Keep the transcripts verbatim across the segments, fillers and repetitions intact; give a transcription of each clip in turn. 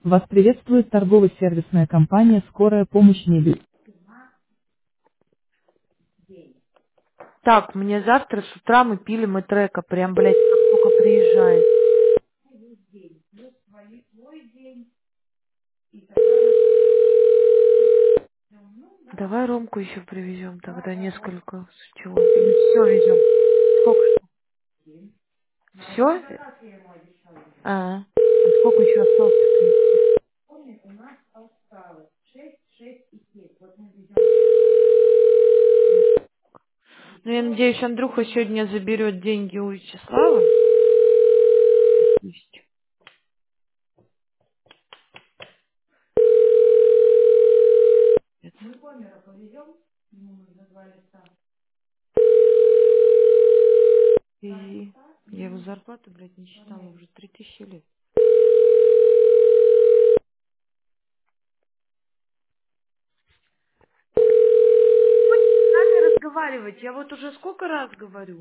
Вас приветствует торгово-сервисная компания «Скорая помощь мебель». Так, мне завтра с утра мы пилим и трека, прям, блядь, как только приезжает. Давай Ромку еще привезем тогда несколько, с чего? Или все везем? Сколько? Все? А, а сколько еще осталось привезти? Ну, я надеюсь, Андрюха сегодня заберет деньги у Вячеслава. Пусть. И я его зарплату, блядь, не считала уже три тысячи лет. С нами разговаривать, я вот уже сколько раз говорю.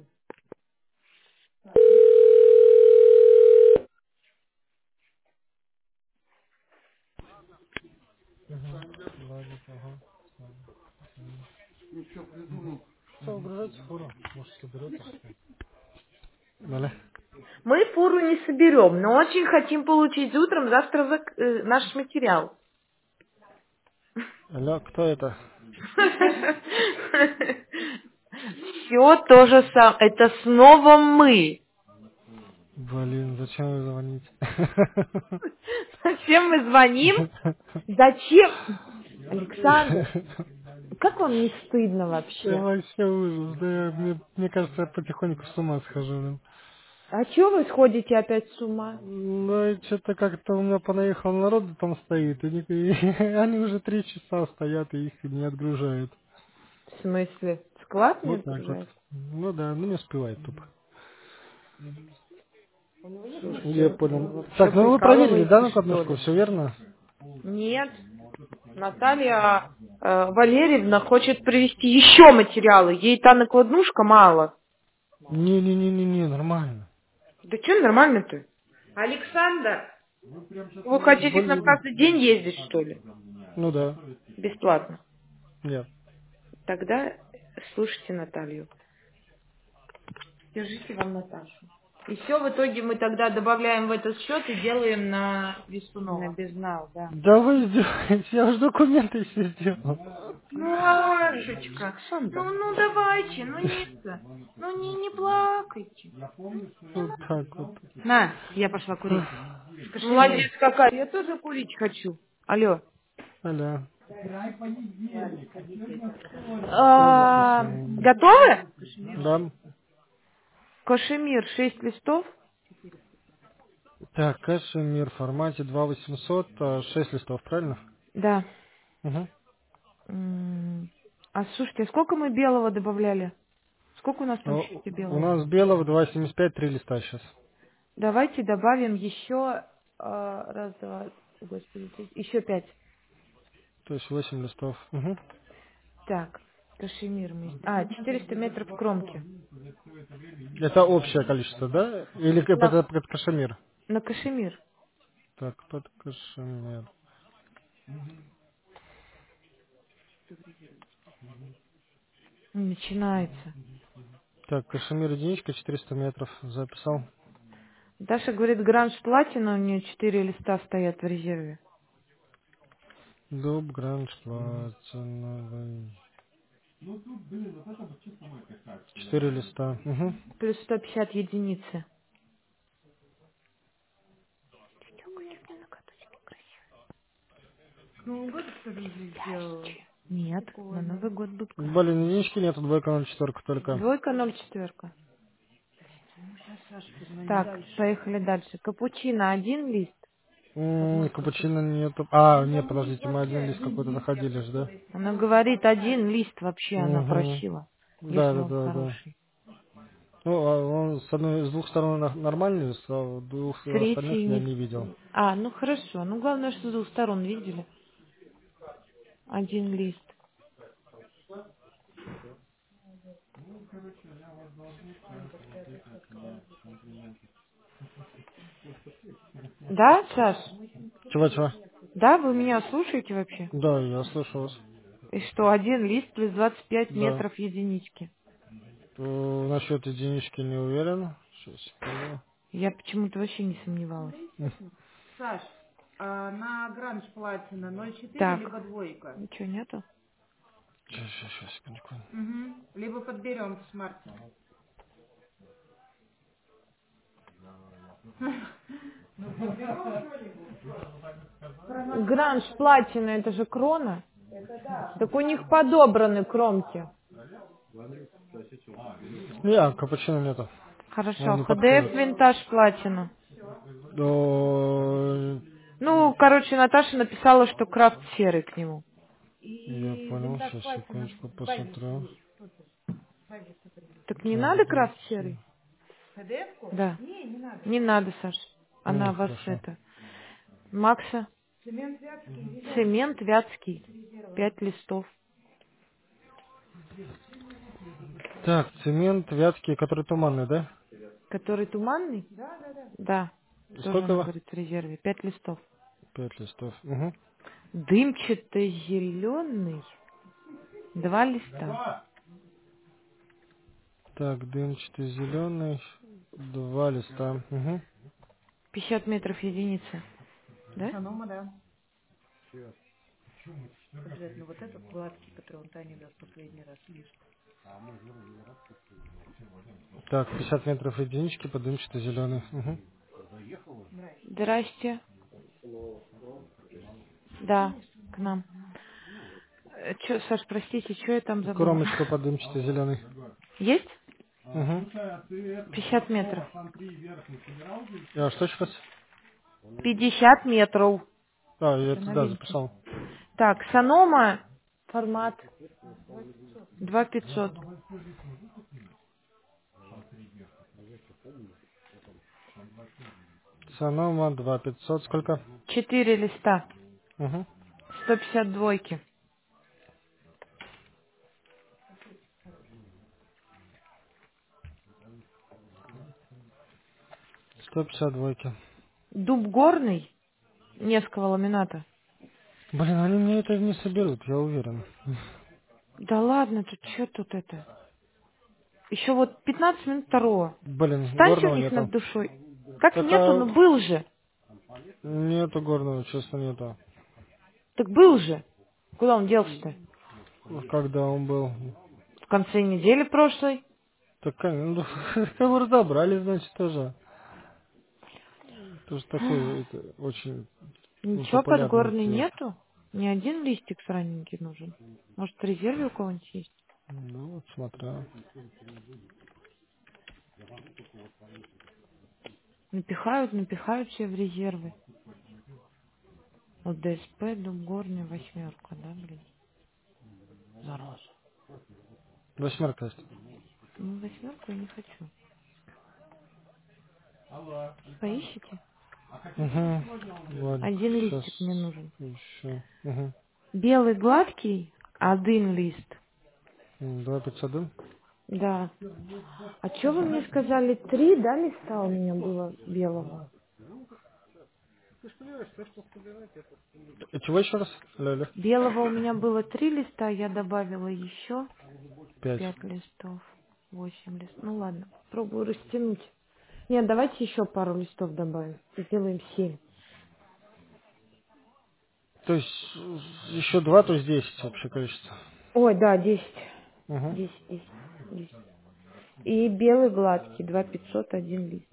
Ладно, ага. Что, угрожать фуру? Может, соберете, что ли? Далее. Мы фуру не соберем, но очень хотим получить утром завтра зак- э, наш материал. Алло, кто это? Все то же самое. Это снова мы. Блин, зачем вы звоните? Зачем мы звоним? Зачем? Александр, как вам не стыдно Это вообще? вообще ужас, да, я- мне, мне кажется, я потихоньку с ума схожу. блин. А чего вы сходите опять с ума? Ну, и что-то как-то у меня понаехал народу там стоит, и, не- и они уже три часа стоят, и их не отгружают. В смысле? Склад не Вот так вот. отгружает? Ну да, ну не успевает тупо. Я Слушайте, понял. вы вообще Так, ну вы проверили, да, прикалываетесь, что накладнушку, ли? все верно? Нет. Наталья э, Валерьевна хочет привезти еще материалы. Ей та накладнушка мало. Не-не-не-не-не, нормально. Да что нормально-то? Александр, вы хотите к нам Блин. каждый день ездить, что ли? Ну да. Бесплатно. Нет. Тогда слушайте Наталью. Держите вам Наташу. И все, в итоге мы тогда добавляем в этот счет и делаем на На Весунова. безнал, да. Да вы издеваетесь, я уже документы все сделал. Ну, Машечка, ну, Александр. ну давайте, ну не это, ну не, не плакайте. Не Вот надо. так вот. На, я пошла курить. Кашемир. Молодец какая, я тоже курить хочу. Алло. Аля. А, готовы? Да. Кашемир шесть листов. Так, кэшемир в формате два восемьсот, а, шесть листов, правильно? Да. Угу. М, А слушайте, а сколько мы белого добавляли? Сколько у нас там в Ну, счете у белого? нас белого два семьдесят пять, три листа сейчас. Давайте добавим еще а, раз, два, господи, три, еще пять. То есть восемь листов. Угу. Так, кашемир мы... А, четыреста метров кромки. Это общее количество, да? Или к- На, это под кашемир? на кашемир. Так, под кашемир. Начинается. Так, кашемир единичка, четыреста метров. Записал. Даша говорит, гранж платина, у нее четыре листа стоят в резерве. Дуб, гранж, платиновый. Четыре листа. Угу. Плюс сто пятьдесят единицы. Ну, год, что ли, уже сделала? Нет, на Прикольно. Новый год будут Блин, красить. единички нету, двойка ноль четверка только. Двойка, ноль, четверка. Ну, сейчас, Саша, позвонит Так, дальше. поехали дальше. Капучино один лист. М, Капучино нету. А, нет, подождите, мы один лист какой-то находили же, да? Она говорит, один лист вообще она Угу. просила, Да, если да, он да, да. хороший. Ну, а он с одной, с двух сторон на- нормальный, с а, двух С остальных третьей я не... не видел. А, ну хорошо. Ну, главное, что с двух сторон видели. Один лист. Да, Саш? Чего-чего? Да, вы меня слушаете вообще? Да, я слышу вас. И что, один лист плюс двадцать пять Да. метров единички. Э, Насчет единички не уверен. Сейчас, секунду. Я почему-то вообще не сомневалась. Саш, а на Гранж Платина ноль четыре Так, либо двойка? ничего нету? Сейчас, сейчас, сейчас, секундочку. Угу. Либо подберем в смарте. Гранж платина, это же крона. Так у них подобраны кромки. Не, капучино нету. Он Хорошо, не эйч ди эф подходит. винтаж платина. О, Ну, короче, Наташа написала, что крафт серый к нему. я понял, сейчас, секундочку, посмотрю. Так не надо Так, крафт серый? пэ дэ эф-ку? Да. Не, не надо. Не надо, Саш. ну, Она вас хорошо. это. Макса. Цемент вятский. Цемент вятский. Пять листов. Так, цемент вятский, который туманный, да? Который туманный? Да, да, да. Да. Тоже Сколько она его? говорит в резерве. Пять листов. Пять листов. Угу. Дымчато-зеленый. Два листа. Так, дымчатый зеленый, два листа. Угу. пятьдесят метров единицы. Да? Санома, да. Обязательно вот этот гладкий, который он Тане даст последний раз, лишь. Так, пятьдесят метров единички, под дымчатый зеленый. Угу. Здрасте. Да, к нам. Э, Чё, Саш, простите, что я там забыла? Кромочка под дымчатый зеленый. Есть? Угу. пятьдесят метров. А что сейчас? пятьдесят метров. А, я Всё, это да, новинки. записал. Так, Санома, формат два пятьсот. Санома два пятьсот, сколько? четыре листа. Угу. сто пятьдесят двойки. сто пятьдесят двойки. Дуб горный, несколько ламината. Блин, они мне это не соберут, я уверен. Да ладно, тут что тут это? Еще вот пятнадцать минут второго. Блин, Встаньте у горного них нету. над душой. Как Так, нету? а Ну был же. нету горного, честно, нету. Так был же. Куда он делся-то? Когда он был? В конце недели прошлой. Так, ну, как бы разобрали, значит, тоже. Тоже такой, это, очень ну, Ничего популярный подгорный цвет. нету? Ни один листик сраненький нужен. Может, в резерве у кого-нибудь есть? Ну, вот смотрю. Напихают, напихают все в резервы. Вот ДСП, дуб горный, восьмерка, да, блин? Зараза. Восьмерка есть. Ну, восьмерку я не хочу. Поищите? Угу. Ладно, Один сейчас листик мне нужен. еще. Угу. Белый гладкий, один лист. Два пятьсот, да? Да. А что вы мне сказали? Три, да, листа у меня было белого? И чего еще раз? Ля-ля. Белого у меня было три листа, я добавила еще Пять. пять листов, восемь листов. Ну ладно, пробую растянуть. Нет, давайте еще пару листов добавим. Сделаем семь. То есть э, еще два, то есть десять общее количество. Ой, да, десять. Угу. Десять, десять, десять. И белый гладкий, два пятьсот, один лист.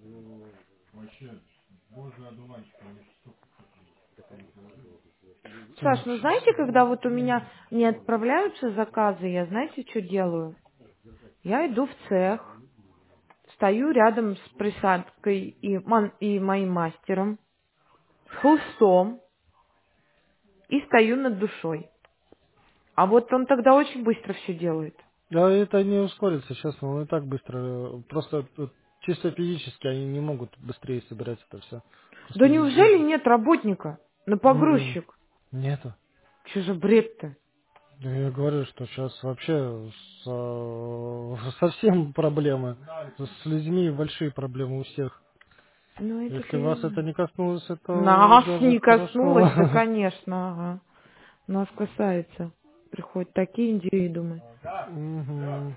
Саш, Так, ну сейчас. знаете, когда вот у меня не отправляются заказы, я знаете, что делаю? Я иду в цех, стою рядом с присадкой и, ман- и моим мастером, с холстом, и стою над душой. А вот он тогда очень быстро все делает. Да, это не ускорится, честно, он и так быстро. э, Просто э, чисто физически они не могут быстрее собирать это все. Да Просто везде. неужели нет работника на Ну, блин, погрузчик? нету. Что за бред-то? Да я говорю, что сейчас вообще с, э, совсем проблемы. С людьми большие проблемы у всех. Ну, это Если вас ты... это не коснулось, это Нас даже не коснулось, да, хорошо. конечно, ага. Нас касается. Приходят такие индивидуумы. Мгм.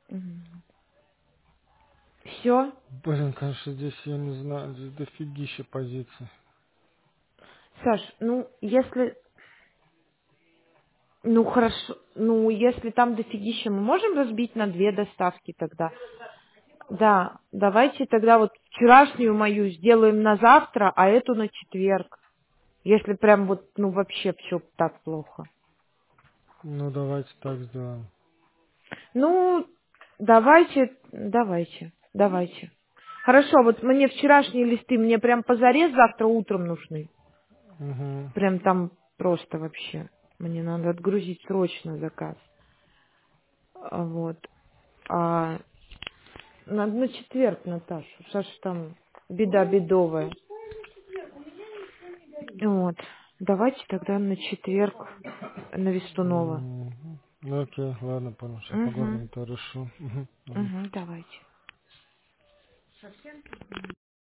Все? Блин, конечно, здесь, я не знаю, здесь дофигища позиций. Саш, ну, если... Ну, хорошо. Ну, если там дофигища, мы можем разбить на две доставки тогда? Да, давайте тогда вот вчерашнюю мою сделаем на завтра, а эту на четверг. Если прям вот, ну, вообще все так плохо. Ну, давайте так сделаем. Ну, давайте, давайте, давайте. Хорошо, вот мне вчерашние листы, мне прям позарез завтра утром нужны. Угу. Прям там просто вообще. Мне надо отгрузить срочно заказ. А Вот. А на, на четверг, Наташа. Саша там беда бедовая. Вот. Давайте тогда на четверг на Вестунова. Мгм. Ну, окей, ладно, понял. Сейчас по Угу. городу то решу. Мгм. Ладно. Угу, давайте.